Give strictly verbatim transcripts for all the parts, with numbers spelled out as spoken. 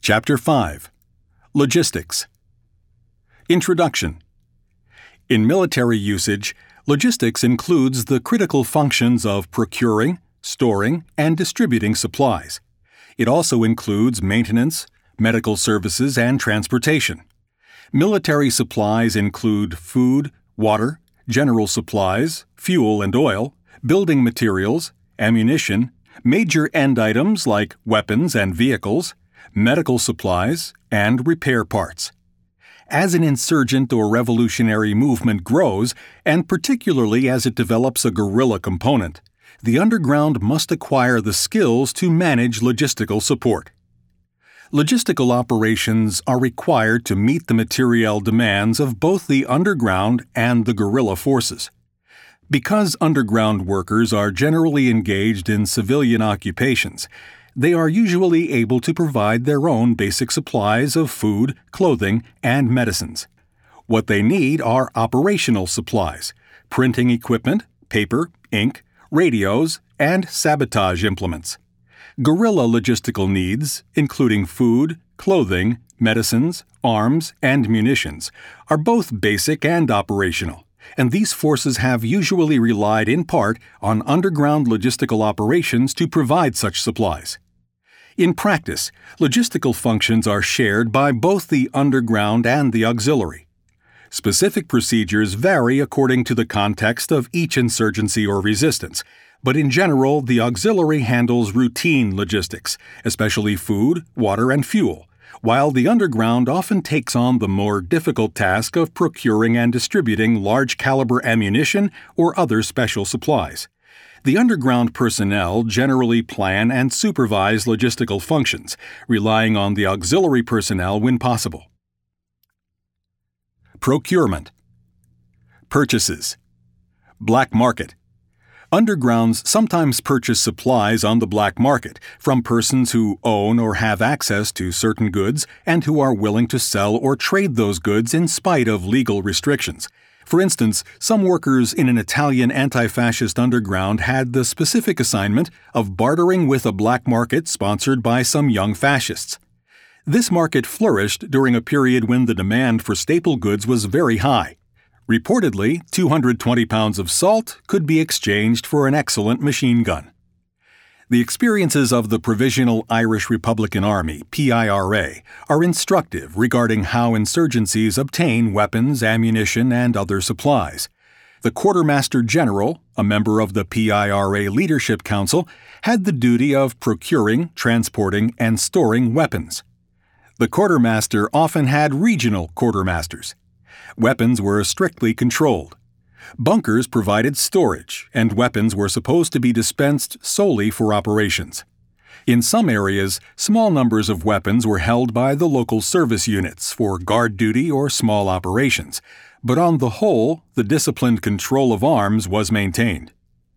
Chapter five. Logistics. Introduction. In military usage, logistics includes the critical functions of procuring, storing, and distributing supplies. It also includes maintenance, medical services, and transportation. Military supplies include food, water, general supplies, fuel and oil, building materials, ammunition, major end items like weapons and vehicles, medical supplies, and repair parts. As an insurgent or revolutionary movement grows, and particularly as it develops a guerrilla component, the underground must acquire the skills to manage logistical support. Logistical operations are required to meet the materiel demands of both the underground and the guerrilla forces. Because underground workers are generally engaged in civilian occupations, they are usually able to provide their own basic supplies of food, clothing, and medicines. What they need are operational supplies, printing equipment, paper, ink, radios, and sabotage implements. Guerrilla logistical needs, including food, clothing, medicines, arms, and munitions, are both basic and operational, and these forces have usually relied in part on underground logistical operations to provide such supplies. In practice, logistical functions are shared by both the underground and the auxiliary. Specific procedures vary according to the context of each insurgency or resistance, but in general, the auxiliary handles routine logistics, especially food, water, and fuel, while the underground often takes on the more difficult task of procuring and distributing large-caliber ammunition or other special supplies. The underground personnel generally plan and supervise logistical functions, relying on the auxiliary personnel when possible. Procurement. Purchases. Black market. Undergrounds sometimes purchase supplies on the black market from persons who own or have access to certain goods and who are willing to sell or trade those goods in spite of legal restrictions. For instance, some workers in an Italian anti-fascist underground had the specific assignment of bartering with a black market sponsored by some young fascists. This market flourished during a period when the demand for staple goods was very high. Reportedly, two hundred twenty pounds of salt could be exchanged for an excellent machine gun. The experiences of the Provisional Irish Republican Army, P I R A, are instructive regarding how insurgencies obtain weapons, ammunition, and other supplies. The Quartermaster General, a member of the P I R A Leadership Council, had the duty of procuring, transporting, and storing weapons. The quartermaster often had regional quartermasters. Weapons were strictly controlled. Bunkers provided storage, and weapons were supposed to be dispensed solely for operations. In some areas, small numbers of weapons were held by the local service units for guard duty or small operations, but on the whole, the disciplined control of arms was maintained.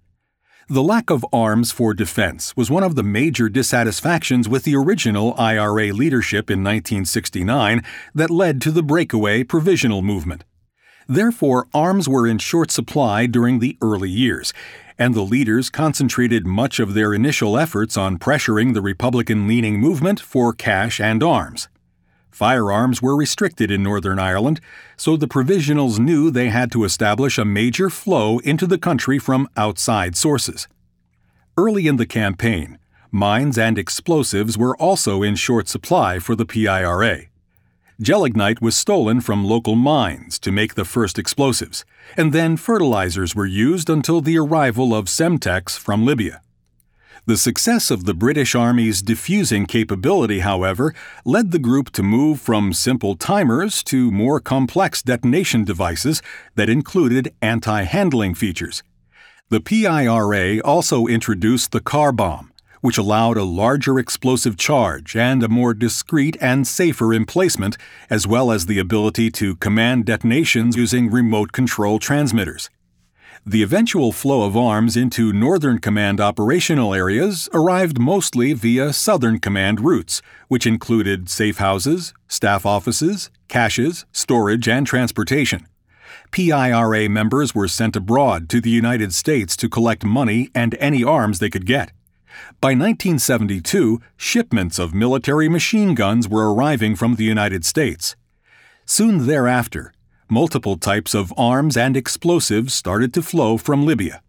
The lack of arms for defense was one of the major dissatisfactions with the original I R A leadership in nineteen sixty-nine that led to the breakaway provisional movement. Therefore, arms were in short supply during the early years, and the leaders concentrated much of their initial efforts on pressuring the Republican-leaning movement for cash and arms. Firearms were restricted in Northern Ireland, so the Provisionals knew they had to establish a major flow into the country from outside sources. Early in the campaign, mines and explosives were also in short supply for the P I R A. Gelignite was stolen from local mines to make the first explosives, and then fertilizers were used until the arrival of Semtex from Libya. The success of the British Army's diffusing capability, however, led the group to move from simple timers to more complex detonation devices that included anti-handling features. The P I R A also introduced the car bomb, which allowed a larger explosive charge and a more discreet and safer emplacement, as well as the ability to command detonations using remote control transmitters. The eventual flow of arms into Northern Command operational areas arrived mostly via Southern Command routes, which included safe houses, staff offices, caches, storage, and transportation. P I R A members were sent abroad to the United States to collect money and any arms they could get. By nineteen seventy-two, shipments of military machine guns were arriving from the United States. Soon thereafter, multiple types of arms and explosives started to flow from Libya.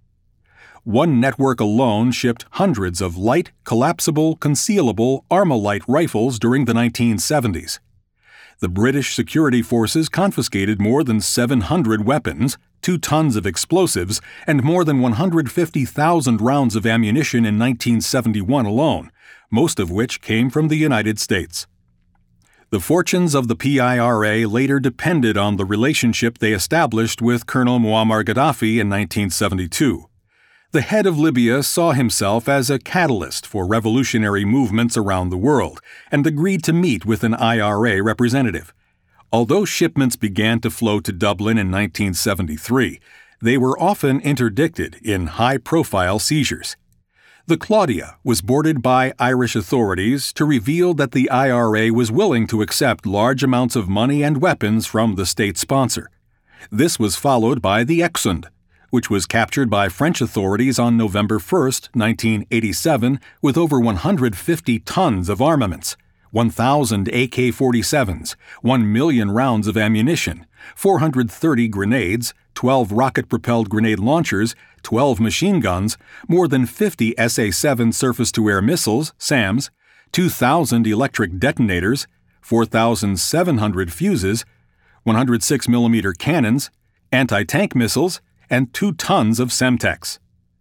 One network alone shipped hundreds of light, collapsible, concealable Armalite rifles during the nineteen seventies. The British security forces confiscated more than seven hundred weapons, two tons of explosives, and more than one hundred fifty thousand rounds of ammunition in nineteen seventy-one alone, most of which came from the United States. The fortunes of the P I R A later depended on the relationship they established with Colonel Muammar Gaddafi in nineteen seventy-two. The head of Libya saw himself as a catalyst for revolutionary movements around the world and agreed to meet with an I R A representative. Although shipments began to flow to Dublin in nineteen seventy-three, they were often interdicted in high-profile seizures. The Claudia was boarded by Irish authorities to reveal that the I R A was willing to accept large amounts of money and weapons from the state sponsor. This was followed by the Exund, which was captured by French authorities on November first, nineteen eighty-seven, with over one hundred fifty tons of armaments, one thousand A K forty-sevens, one million rounds of ammunition, four hundred thirty grenades, twelve rocket-propelled grenade launchers, twelve machine guns, more than fifty S A seven surface-to-air missiles, SAMs, two thousand electric detonators, four thousand seven hundred fuses, one hundred six millimeter cannons, anti-tank missiles, and two tons of Semtex.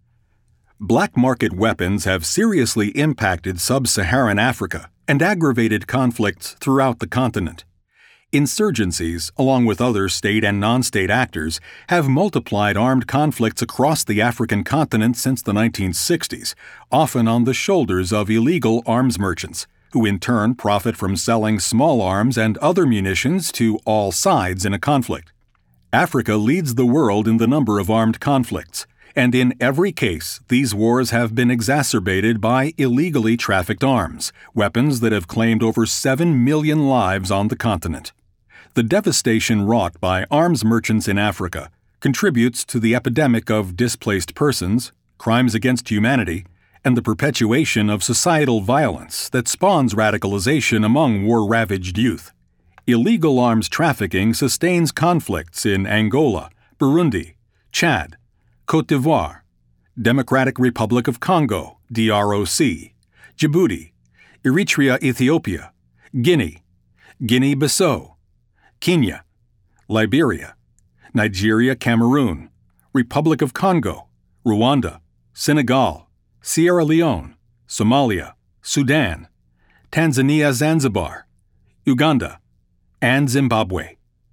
Black market weapons have seriously impacted sub-Saharan Africa and aggravated conflicts throughout the continent. Insurgencies, along with other state and non-state actors, have multiplied armed conflicts across the African continent since the nineteen sixties, often on the shoulders of illegal arms merchants, who in turn profit from selling small arms and other munitions to all sides in a conflict. Africa leads the world in the number of armed conflicts, and in every case, these wars have been exacerbated by illegally trafficked arms, weapons that have claimed over seven million lives on the continent. The devastation wrought by arms merchants in Africa contributes to the epidemic of displaced persons, crimes against humanity, and the perpetuation of societal violence that spawns radicalization among war-ravaged youth. Illegal arms trafficking sustains conflicts in Angola, Burundi, Chad, Côte d'Ivoire, Democratic Republic of Congo, D R O C, Djibouti, Eritrea, Ethiopia, Guinea, Guinea-Bissau, Kenya, Liberia, Nigeria, Cameroon, Republic of Congo, Rwanda, Senegal, Sierra Leone, Somalia, Sudan, Tanzania, Zanzibar, Uganda, and Zimbabwe.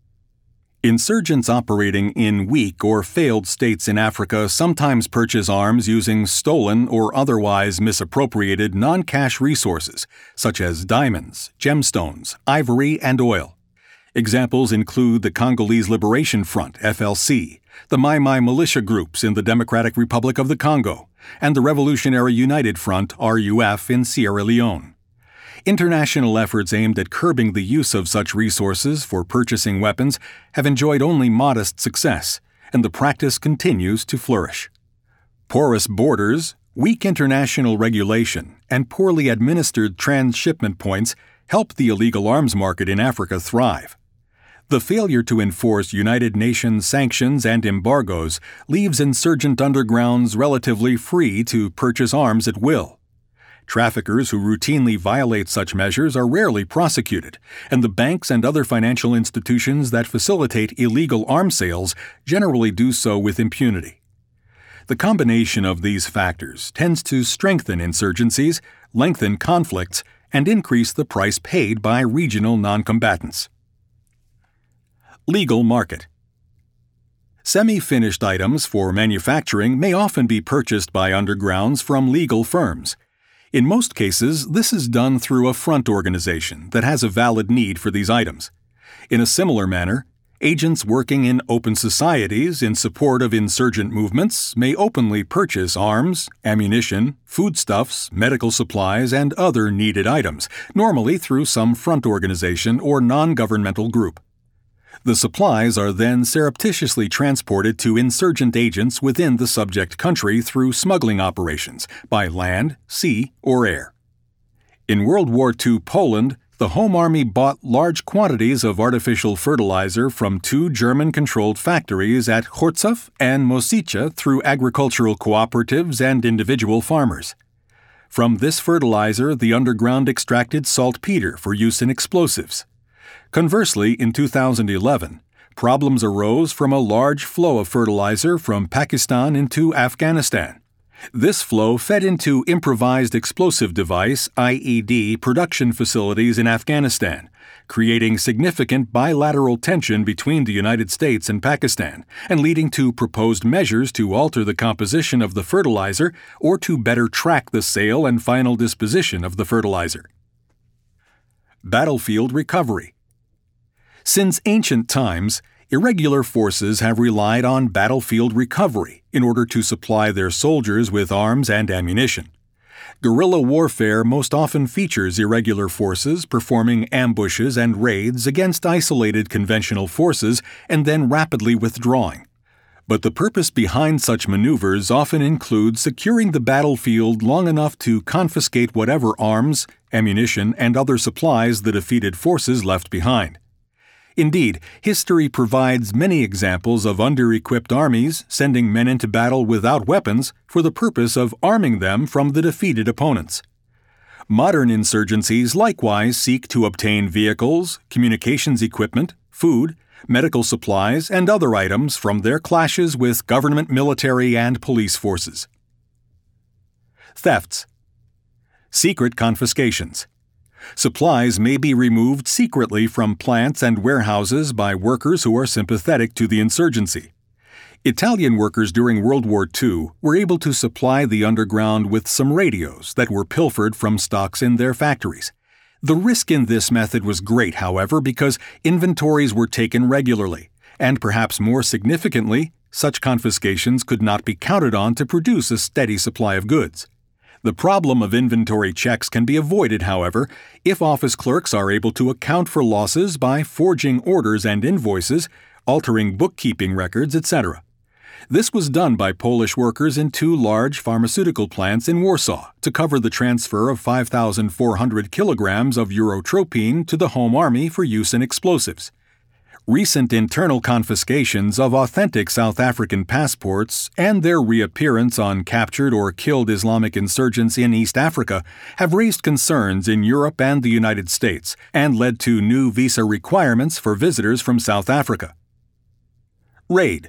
Insurgents operating in weak or failed states in Africa sometimes purchase arms using stolen or otherwise misappropriated non-cash resources, such as diamonds, gemstones, ivory, and oil. Examples include the Congolese Liberation Front, F L C, the Mai Mai militia groups in the Democratic Republic of the Congo, and the Revolutionary United Front, R U F, in Sierra Leone. International efforts aimed at curbing the use of such resources for purchasing weapons have enjoyed only modest success, and the practice continues to flourish. Porous borders, weak international regulation, and poorly administered transshipment points help the illegal arms market in Africa thrive. The failure to enforce United Nations sanctions and embargoes leaves insurgent undergrounds relatively free to purchase arms at will. Traffickers who routinely violate such measures are rarely prosecuted, and the banks and other financial institutions that facilitate illegal arms sales generally do so with impunity. The combination of these factors tends to strengthen insurgencies, lengthen conflicts, and increase the price paid by regional noncombatants. Legal market. Semi-finished items for manufacturing may often be purchased by undergrounds from legal firms. In most cases, this is done through a front organization that has a valid need for these items. In a similar manner, agents working in open societies in support of insurgent movements may openly purchase arms, ammunition, foodstuffs, medical supplies, and other needed items, normally through some front organization or non-governmental group. The supplies are then surreptitiously transported to insurgent agents within the subject country through smuggling operations by land, sea, or air. In World War Two Poland, the Home Army bought large quantities of artificial fertilizer from two German-controlled factories at Chorzów and Mosice through agricultural cooperatives and individual farmers. From this fertilizer, the underground extracted saltpeter for use in explosives. Conversely, in two thousand eleven, problems arose from a large flow of fertilizer from Pakistan into Afghanistan. This flow fed into improvised explosive device I E D production facilities in Afghanistan, creating significant bilateral tension between the United States and Pakistan, and leading to proposed measures to alter the composition of the fertilizer or to better track the sale and final disposition of the fertilizer. Battlefield recovery. Since ancient times, irregular forces have relied on battlefield recovery in order to supply their soldiers with arms and ammunition. Guerrilla warfare most often features irregular forces performing ambushes and raids against isolated conventional forces and then rapidly withdrawing. But the purpose behind such maneuvers often includes securing the battlefield long enough to confiscate whatever arms, ammunition, and other supplies the defeated forces left behind. Indeed, history provides many examples of under-equipped armies sending men into battle without weapons for the purpose of arming them from the defeated opponents. Modern insurgencies likewise seek to obtain vehicles, communications equipment, food, medical supplies, and other items from their clashes with government military and police forces. Thefts. Secret confiscations. Supplies may be removed secretly from plants and warehouses by workers who are sympathetic to the insurgency. Italian workers during World War Two were able to supply the underground with some radios that were pilfered from stocks in their factories. The risk in this method was great, however, because inventories were taken regularly, and perhaps more significantly, such confiscations could not be counted on to produce a steady supply of goods. The problem of inventory checks can be avoided, however, if office clerks are able to account for losses by forging orders and invoices, altering bookkeeping records, et cetera. This was done by Polish workers in two large pharmaceutical plants in Warsaw to cover the transfer of five thousand four hundred kilograms of Eurotropine to the Home Army for use in explosives. Recent internal confiscations of authentic South African passports and their reappearance on captured or killed Islamic insurgents in East Africa have raised concerns in Europe and the United States and led to new visa requirements for visitors from South Africa. Raid.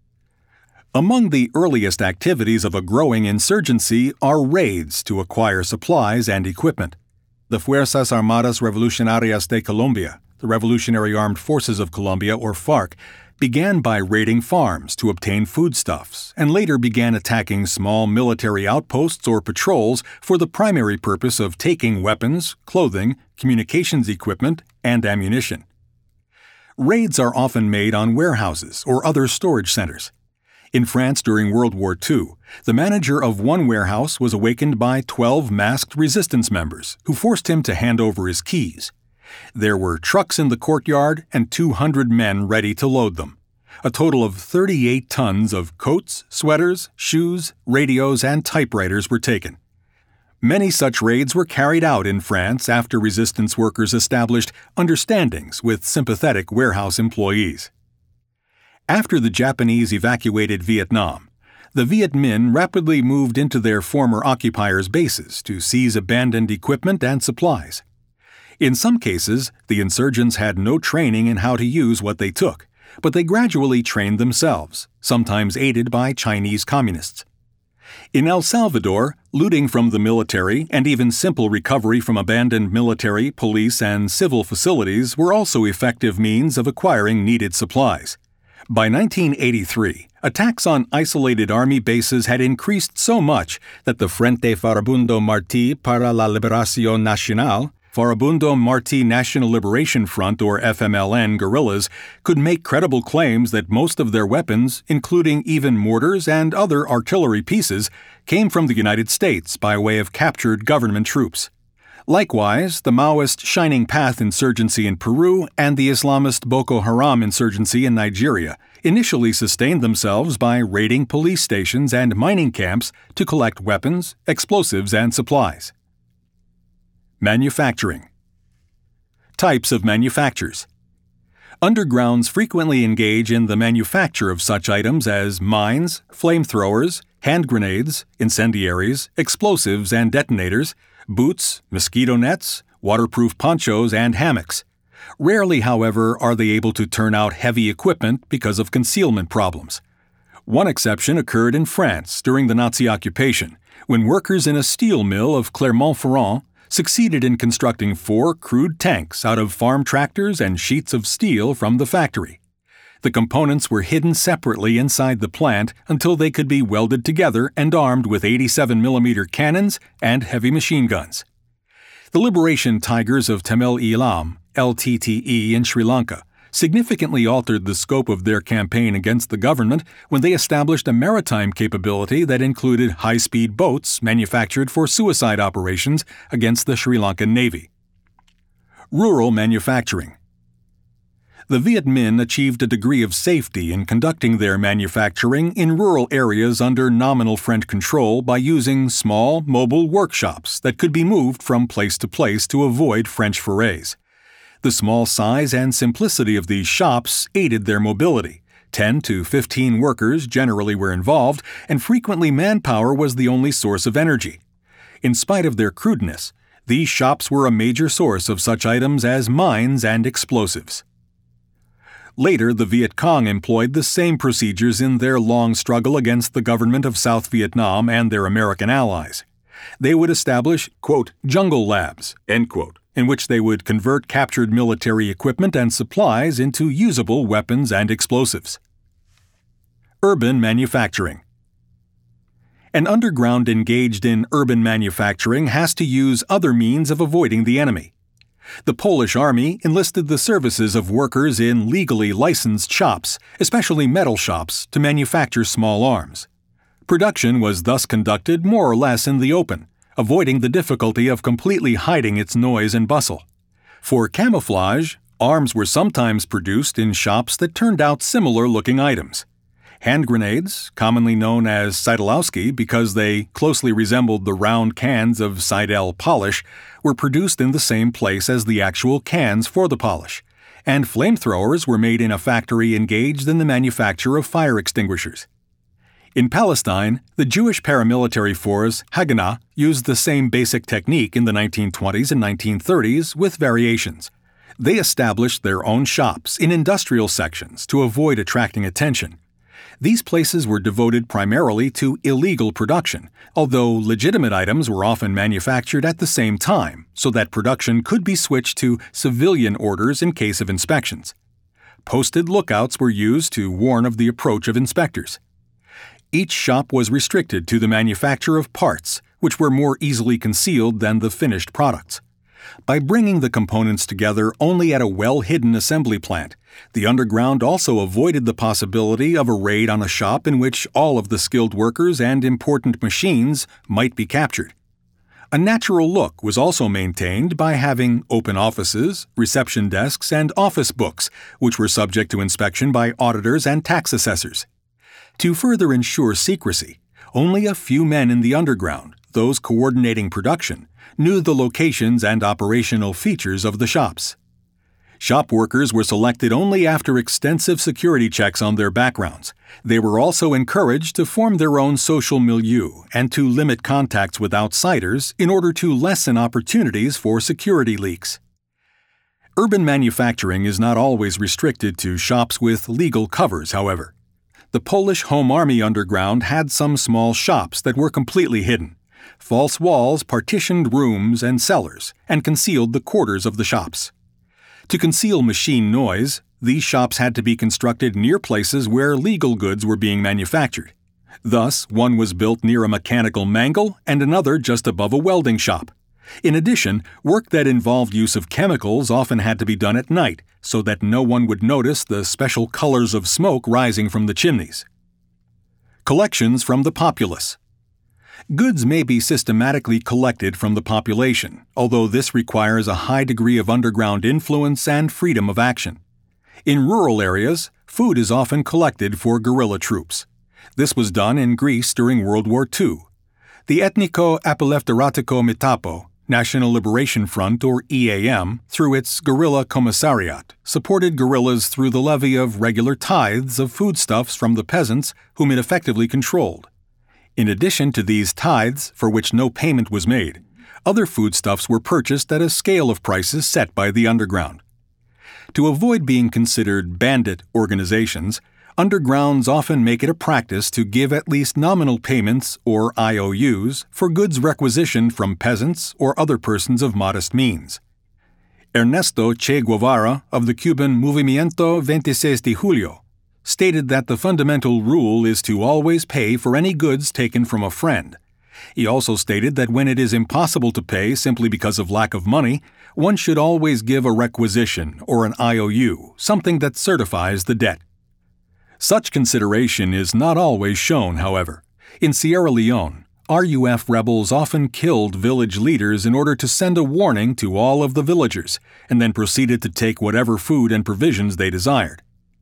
Among the earliest activities of a growing insurgency are raids to acquire supplies and equipment. The Fuerzas Armadas Revolucionarias de Colombia, the Revolutionary Armed Forces of Colombia, or FARC, began by raiding farms to obtain foodstuffs and later began attacking small military outposts or patrols for the primary purpose of taking weapons, clothing, communications equipment, and ammunition. Raids are often made on warehouses or other storage centers. In France during World War Two, the manager of one warehouse was awakened by twelve masked resistance members who forced him to hand over his keys. There were trucks in the courtyard and two hundred men ready to load them. A total of thirty-eight tons of coats, sweaters, shoes, radios, and typewriters were taken. Many such raids were carried out in France after resistance workers established understandings with sympathetic warehouse employees. After the Japanese evacuated Vietnam, the Viet Minh rapidly moved into their former occupiers' bases to seize abandoned equipment and supplies. In some cases, the insurgents had no training in how to use what they took, but they gradually trained themselves, sometimes aided by Chinese communists. In El Salvador, looting from the military and even simple recovery from abandoned military, police, and civil facilities were also effective means of acquiring needed supplies. By nineteen eighty-three, attacks on isolated army bases had increased so much that the Frente Farabundo Martí para la Liberación Nacional, Farabundo Martí National Liberation Front, or F M L N, guerrillas could make credible claims that most of their weapons, including even mortars and other artillery pieces, came from the United States by way of captured government troops. Likewise, the Maoist Shining Path insurgency in Peru and the Islamist Boko Haram insurgency in Nigeria initially sustained themselves by raiding police stations and mining camps to collect weapons, explosives, and supplies. Manufacturing. Types of manufactures. Undergrounds frequently engage in the manufacture of such items as mines, flamethrowers, hand grenades, incendiaries, explosives and detonators, boots, mosquito nets, waterproof ponchos, and hammocks. Rarely, however, are they able to turn out heavy equipment because of concealment problems. One exception occurred in France during the Nazi occupation, when workers in a steel mill of Clermont-Ferrand succeeded in constructing four crude tanks out of farm tractors and sheets of steel from the factory. The components were hidden separately inside the plant until they could be welded together and armed with eighty-seven millimeter cannons and heavy machine guns. The Liberation Tigers of Tamil Eelam, L T T E in Sri Lanka, significantly altered the scope of their campaign against the government when they established a maritime capability that included high-speed boats manufactured for suicide operations against the Sri Lankan Navy. Rural manufacturing. The Viet Minh achieved a degree of safety in conducting their manufacturing in rural areas under nominal French control by using small, mobile workshops that could be moved from place to place to avoid French forays. The small size and simplicity of these shops aided their mobility. ten to fifteen workers generally were involved, and frequently manpower was the only source of energy. In spite of their crudeness, these shops were a major source of such items as mines and explosives. Later, the Viet Cong employed the same procedures in their long struggle against the government of South Vietnam and their American allies. They would establish, quote, jungle labs, end quote, in which they would convert captured military equipment and supplies into usable weapons and explosives. Urban manufacturing. An underground engaged in urban manufacturing has to use other means of avoiding the enemy. The Polish army enlisted the services of workers in legally licensed shops, especially metal shops, to manufacture small arms. Production was thus conducted more or less in the open, avoiding the difficulty of completely hiding its noise and bustle. For camouflage, arms were sometimes produced in shops that turned out similar-looking items. Hand grenades, commonly known as Seidlowski because they closely resembled the round cans of Seidel polish, were produced in the same place as the actual cans for the polish, and flamethrowers were made in a factory engaged in the manufacture of fire extinguishers. In Palestine, the Jewish paramilitary force Haganah used the same basic technique in the nineteen twenties and nineteen thirties with variations. They established their own shops in industrial sections to avoid attracting attention. These places were devoted primarily to illegal production, although legitimate items were often manufactured at the same time so that production could be switched to civilian orders in case of inspections. Posted lookouts were used to warn of the approach of inspectors. Each shop was restricted to the manufacture of parts, which were more easily concealed than the finished products. By bringing the components together only at a well-hidden assembly plant, the underground also avoided the possibility of a raid on a shop in which all of the skilled workers and important machines might be captured. A natural look was also maintained by having open offices, reception desks, and office books, which were subject to inspection by auditors and tax assessors. To further ensure secrecy, only a few men in the underground, those coordinating production, knew the locations and operational features of the shops. Shop workers were selected only after extensive security checks on their backgrounds. They were also encouraged to form their own social milieu and to limit contacts with outsiders in order to lessen opportunities for security leaks. Urban manufacturing is not always restricted to shops with legal covers, however. The Polish Home Army underground had some small shops that were completely hidden. False walls partitioned rooms and cellars and concealed the quarters of the shops. To conceal machine noise, these shops had to be constructed near places where legal goods were being manufactured. Thus, one was built near a mechanical mangle and another just above a welding shop. In addition, work that involved use of chemicals often had to be done at night so that no one would notice the special colors of smoke rising from the chimneys. Collections from the populace. Goods may be systematically collected from the population, although this requires a high degree of underground influence and freedom of action. In rural areas, food is often collected for guerrilla troops. This was done in Greece during World War Two. The Ethniko Apelefteratiko Metapo, National Liberation Front or E A M, through its Guerrilla Commissariat, supported guerrillas through the levy of regular tithes of foodstuffs from the peasants whom it effectively controlled. In addition to these tithes, for which no payment was made, other foodstuffs were purchased at a scale of prices set by the underground. To avoid being considered bandit organizations, undergrounds often make it a practice to give at least nominal payments, or I O Us, for goods requisitioned from peasants or other persons of modest means. Ernesto Che Guevara of the Cuban Movimiento veintiséis de Julio stated that the fundamental rule is to always pay for any goods taken from a friend. He also stated that when it is impossible to pay simply because of lack of money, one should always give a requisition or an I O U, something that certifies the debt. Such consideration is not always shown, however. In Sierra Leone, R U F rebels often killed village leaders in order to send a warning to all of the villagers, and then proceeded to take whatever food and provisions they desired.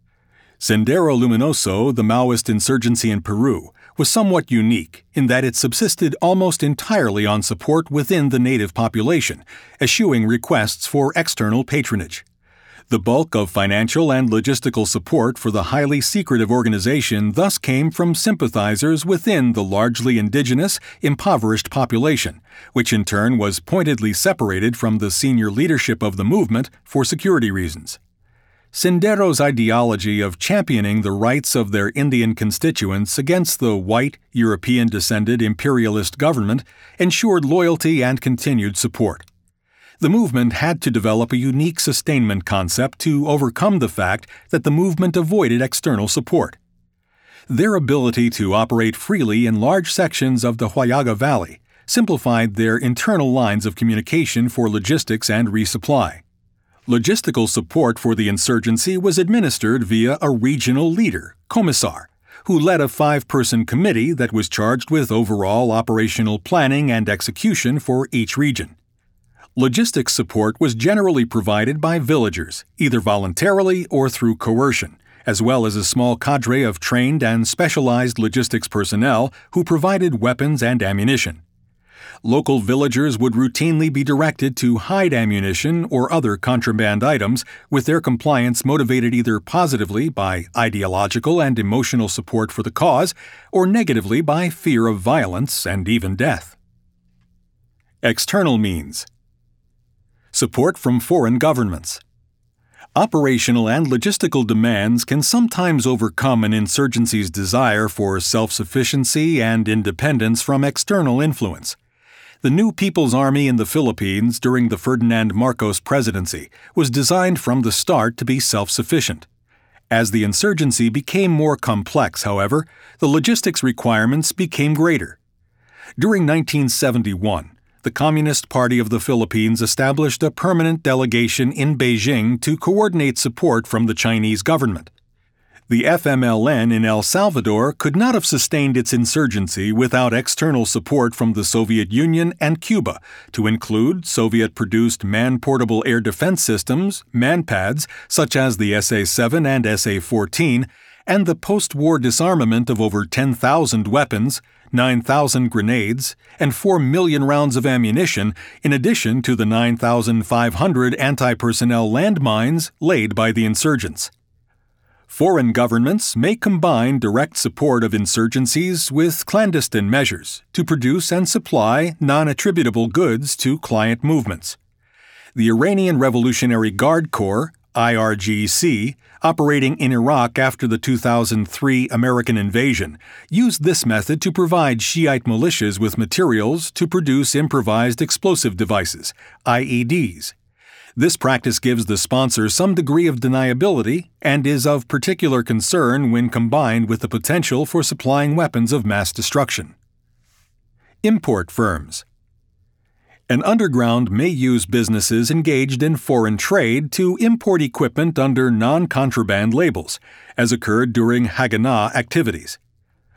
Sendero Luminoso, the Maoist insurgency in Peru, was somewhat unique in that it subsisted almost entirely on support within the native population, eschewing requests for external patronage. The bulk of financial and logistical support for the highly secretive organization thus came from sympathizers within the largely indigenous, impoverished population, which in turn was pointedly separated from the senior leadership of the movement for security reasons. Sendero's ideology of championing the rights of their Indian constituents against the white, European-descended imperialist government ensured loyalty and continued support. The movement had to develop a unique sustainment concept to overcome the fact that the movement avoided external support. Their ability to operate freely in large sections of the Huallaga Valley simplified their internal lines of communication for logistics and resupply. Logistical support for the insurgency was administered via a regional leader, Commissar, who led a five-person committee that was charged with overall operational planning and execution for each region. Logistics support was generally provided by villagers, either voluntarily or through coercion, as well as a small cadre of trained and specialized logistics personnel who provided weapons and ammunition. Local villagers would routinely be directed to hide ammunition or other contraband items, with their compliance motivated either positively by ideological and emotional support for the cause, or negatively by fear of violence and even death. External means. Support from foreign governments. Operational and logistical demands can sometimes overcome an insurgency's desire for self-sufficiency and independence from external influence. The new People's Army in the Philippines during the Ferdinand Marcos presidency was designed from the start to be self-sufficient. As the insurgency became more complex, however, the logistics requirements became greater. During nineteen seventy-one, the Communist Party of the Philippines established a permanent delegation in Beijing to coordinate support from the Chinese government. The F M L N in El Salvador could not have sustained its insurgency without external support from the Soviet Union and Cuba, to include Soviet-produced man-portable air defense systems, MANPADS, such as the S A seven and S A fourteen, and the post-war disarmament of over ten thousand weapons, nine thousand grenades, and four million rounds of ammunition, in addition to the nine thousand five hundred anti-personnel landmines laid by the insurgents. Foreign governments may combine direct support of insurgencies with clandestine measures to produce and supply non-attributable goods to client movements. The Iranian Revolutionary Guard Corps, I R G C, operating in Iraq after the two thousand three American invasion, used this method to provide Shiite militias with materials to produce improvised explosive devices, I E Ds. This practice gives the sponsor some degree of deniability and is of particular concern when combined with the potential for supplying weapons of mass destruction. Import firms. An underground may use businesses engaged in foreign trade to import equipment under non-contraband labels, as occurred during Haganah activities.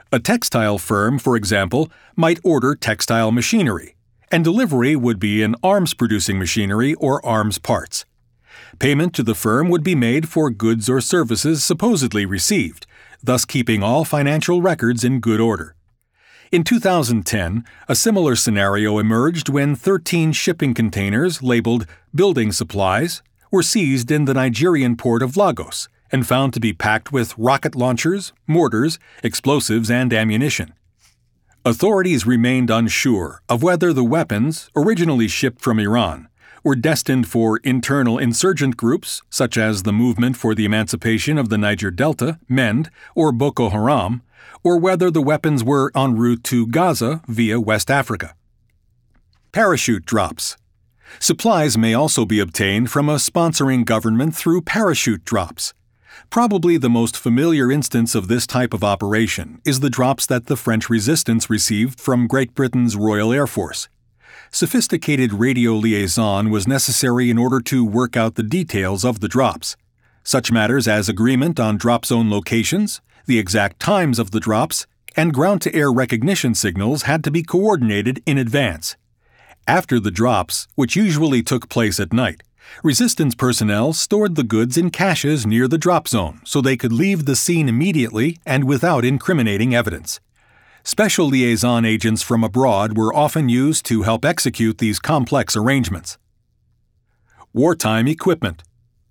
A textile firm, for example, might order textile machinery, and delivery would be in arms-producing machinery or arms parts. Payment to the firm would be made for goods or services supposedly received, thus keeping all financial records in good order. In two thousand ten, a similar scenario emerged when thirteen shipping containers labeled building supplies were seized in the Nigerian port of Lagos and found to be packed with rocket launchers, mortars, explosives, and ammunition. Authorities remained unsure of whether the weapons, originally shipped from Iran, were destined for internal insurgent groups such as the Movement for the Emancipation of the Niger Delta, MEND, or Boko Haram, or whether the weapons were en route to Gaza via West Africa. Parachute drops. Supplies may also be obtained from a sponsoring government through parachute drops. Probably the most familiar instance of this type of operation is the drops that the French resistance received from Great Britain's Royal Air Force. Sophisticated radio liaison was necessary in order to work out the details of the drops. Such matters as agreement on drop zone locations, the exact times of the drops, and ground-to-air recognition signals had to be coordinated in advance. After the drops, which usually took place at night, resistance personnel stored the goods in caches near the drop zone so they could leave the scene immediately and without incriminating evidence. Special liaison agents from abroad were often used to help execute these complex arrangements. Wartime equipment.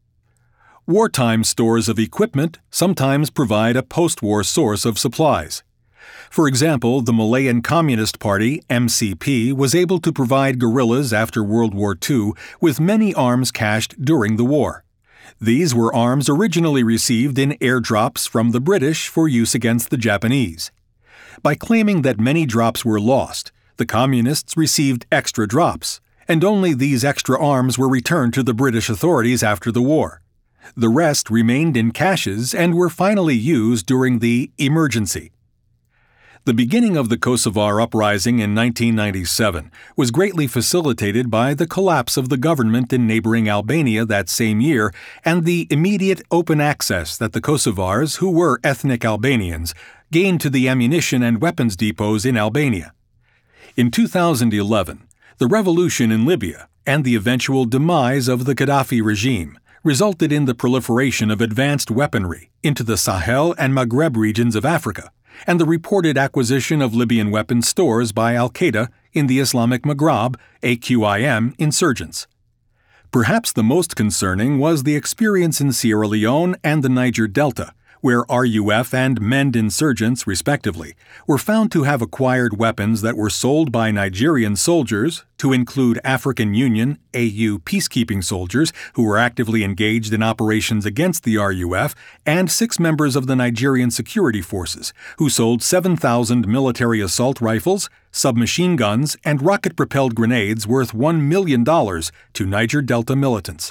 Wartime stores of equipment sometimes provide a post-war source of supplies. For example, the Malayan Communist Party, M C P, was able to provide guerrillas after World War Two with many arms cached during the war. These were arms originally received in airdrops from the British for use against the Japanese. By claiming that many drops were lost, the Communists received extra drops, and only these extra arms were returned to the British authorities after the war. The rest remained in caches and were finally used during the emergency. The beginning of the Kosovar uprising in nineteen ninety-seven was greatly facilitated by the collapse of the government in neighboring Albania that same year and the immediate open access that the Kosovars, who were ethnic Albanians, gained to the ammunition and weapons depots in Albania. In two thousand eleven, the revolution in Libya and the eventual demise of the Gaddafi regime resulted in the proliferation of advanced weaponry into the Sahel and Maghreb regions of Africa, and the reported acquisition of Libyan weapons stores by al-Qaeda in the Islamic Maghreb, A Q I M, insurgents. Perhaps the most concerning was the experience in Sierra Leone and the Niger Delta, where R U F and MEND insurgents, respectively, were found to have acquired weapons that were sold by Nigerian soldiers, to include African Union A U peacekeeping soldiers who were actively engaged in operations against the R U F, and six members of the Nigerian security forces, who sold seven thousand military assault rifles, submachine guns, and rocket-propelled grenades worth one million dollars to Niger Delta militants.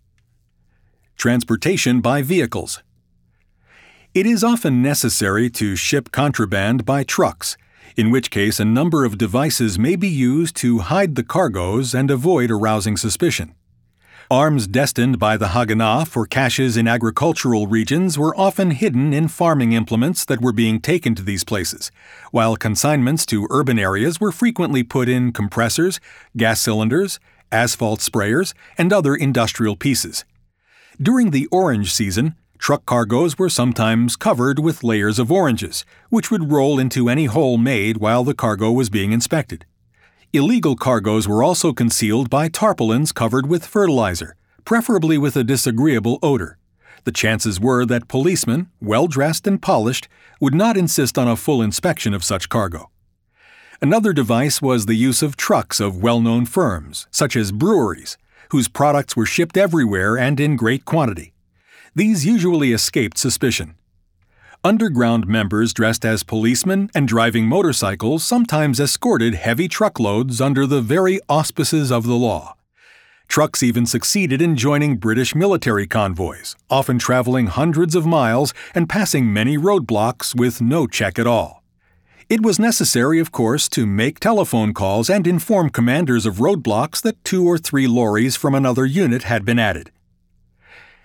Transportation by vehicles. It is often necessary to ship contraband by trucks, in which case a number of devices may be used to hide the cargoes and avoid arousing suspicion. Arms destined by the Haganah for caches in agricultural regions were often hidden in farming implements that were being taken to these places, while consignments to urban areas were frequently put in compressors, gas cylinders, asphalt sprayers, and other industrial pieces. During the orange season, truck cargoes were sometimes covered with layers of oranges, which would roll into any hole made while the cargo was being inspected. Illegal cargoes were also concealed by tarpaulins covered with fertilizer, preferably with a disagreeable odor. The chances were that policemen, well-dressed and polished, would not insist on a full inspection of such cargo. Another device was the use of trucks of well-known firms, such as breweries, whose products were shipped everywhere and in great quantity. These usually escaped suspicion. Underground members dressed as policemen and driving motorcycles sometimes escorted heavy truckloads under the very auspices of the law. Trucks even succeeded in joining British military convoys, often traveling hundreds of miles and passing many roadblocks with no check at all. It was necessary, of course, to make telephone calls and inform commanders of roadblocks that two or three lorries from another unit had been added.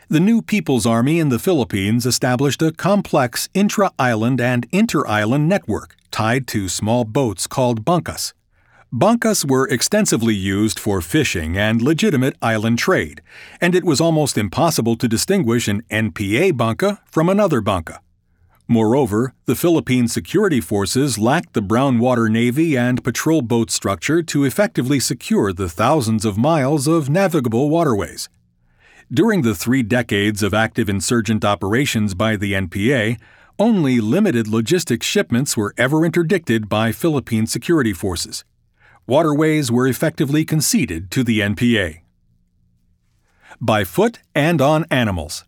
The new People's Army in the Philippines established a complex intra-island and inter-island network tied to small boats called bangkas. Bangkas were extensively used for fishing and legitimate island trade, and it was almost impossible to distinguish an N P A bangka from another bangka. Moreover, the Philippine security forces lacked the brown water navy and patrol boat structure to effectively secure the thousands of miles of navigable waterways. During the three decades of active insurgent operations by the N P A, only limited logistics shipments were ever interdicted by Philippine security forces. Waterways were effectively conceded to the N P A. By foot and on animals.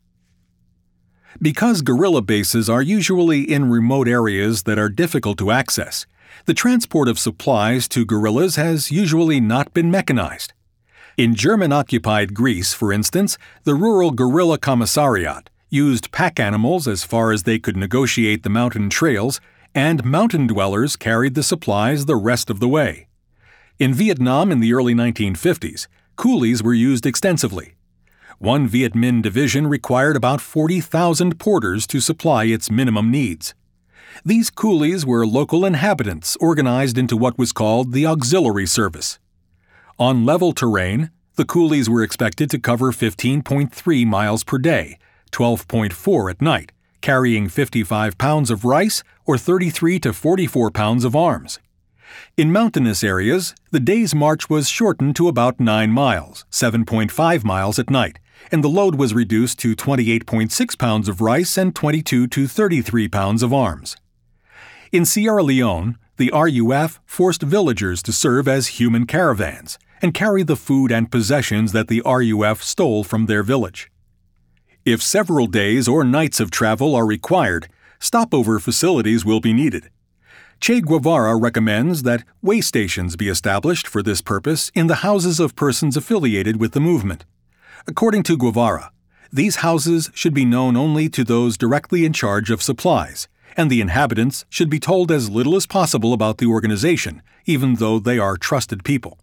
Because guerrilla bases are usually in remote areas that are difficult to access, the transport of supplies to guerrillas has usually not been mechanized. In German-occupied Greece, for instance, the rural guerrilla commissariat used pack animals as far as they could negotiate the mountain trails, and mountain dwellers carried the supplies the rest of the way. In Vietnam in the early nineteen fifties, coolies were used extensively. One Viet Minh division required about forty thousand porters to supply its minimum needs. These coolies were local inhabitants organized into what was called the auxiliary service. On level terrain, the coolies were expected to cover fifteen point three miles per day, twelve point four at night, carrying fifty-five pounds of rice or thirty-three to forty-four pounds of arms. In mountainous areas, the day's march was shortened to about nine miles, seven point five miles at night, and the load was reduced to twenty-eight point six pounds of rice and twenty-two to thirty-three pounds of arms. In Sierra Leone, the R U F forced villagers to serve as human caravans and carry the food and possessions that the R U F stole from their village. If several days or nights of travel are required, stopover facilities will be needed. Che Guevara recommends that way stations be established for this purpose in the houses of persons affiliated with the movement. According to Guevara, these houses should be known only to those directly in charge of supplies, and the inhabitants should be told as little as possible about the organization, even though they are trusted people.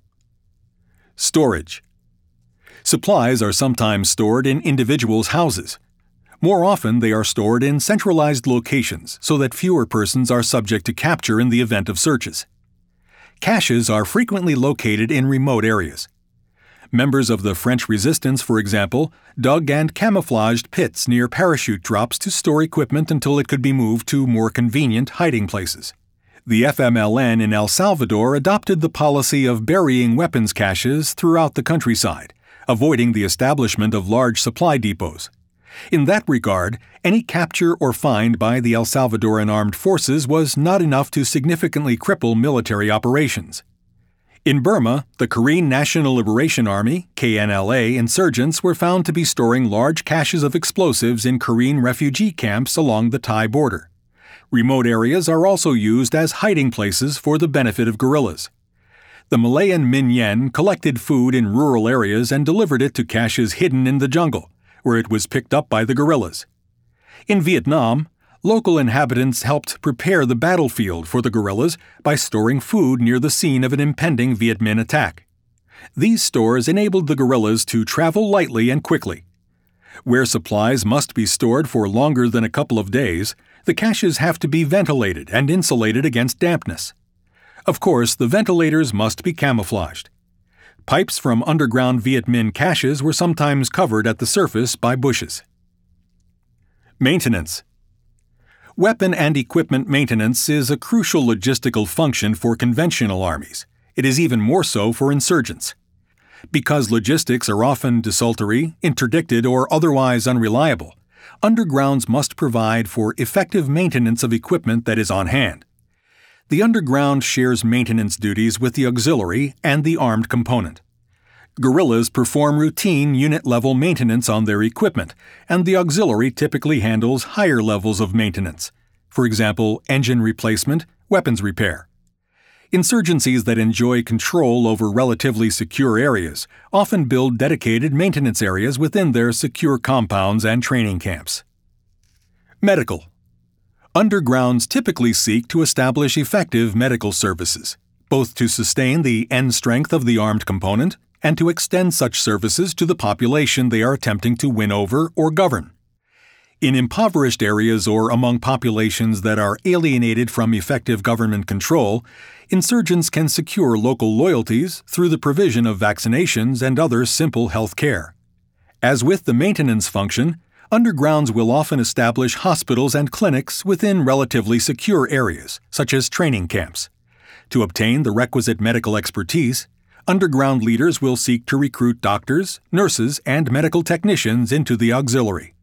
Storage. Supplies are sometimes stored in individuals' houses. More often, they are stored in centralized locations so that fewer persons are subject to capture in the event of searches. Caches are frequently located in remote areas. Members of the French Resistance, for example, dug and camouflaged pits near parachute drops to store equipment until it could be moved to more convenient hiding places. The F M L N in El Salvador adopted the policy of burying weapons caches throughout the countryside, avoiding the establishment of large supply depots. In that regard, any capture or find by the El Salvadoran armed forces was not enough to significantly cripple military operations. In Burma, the Karen National Liberation Army, K N L A, insurgents were found to be storing large caches of explosives in Karen refugee camps along the Thai border. Remote areas are also used as hiding places for the benefit of guerrillas. The Malayan Min Yen collected food in rural areas and delivered it to caches hidden in the jungle, where it was picked up by the guerrillas. In Vietnam, local inhabitants helped prepare the battlefield for the guerrillas by storing food near the scene of an impending Viet Minh attack. These stores enabled the guerrillas to travel lightly and quickly. Where supplies must be stored for longer than a couple of days, the caches have to be ventilated and insulated against dampness. Of course, the ventilators must be camouflaged. Pipes from underground Viet Minh caches were sometimes covered at the surface by bushes. Maintenance. Weapon and equipment maintenance is a crucial logistical function for conventional armies. It is even more so for insurgents. Because logistics are often desultory, interdicted, or otherwise unreliable, undergrounds must provide for effective maintenance of equipment that is on hand. The underground shares maintenance duties with the auxiliary and the armed component. Guerrillas perform routine unit-level maintenance on their equipment, and the auxiliary typically handles higher levels of maintenance, for example, engine replacement, weapons repair. Insurgencies that enjoy control over relatively secure areas often build dedicated maintenance areas within their secure compounds and training camps. Medical. Undergrounds typically seek to establish effective medical services, both to sustain the end strength of the armed component and to extend such services to the population they are attempting to win over or govern. In impoverished areas or among populations that are alienated from effective government control, insurgents can secure local loyalties through the provision of vaccinations and other simple health care. As with the maintenance function, undergrounds will often establish hospitals and clinics within relatively secure areas, such as training camps. To obtain the requisite medical expertise, underground leaders will seek to recruit doctors, nurses, and medical technicians into the auxiliary.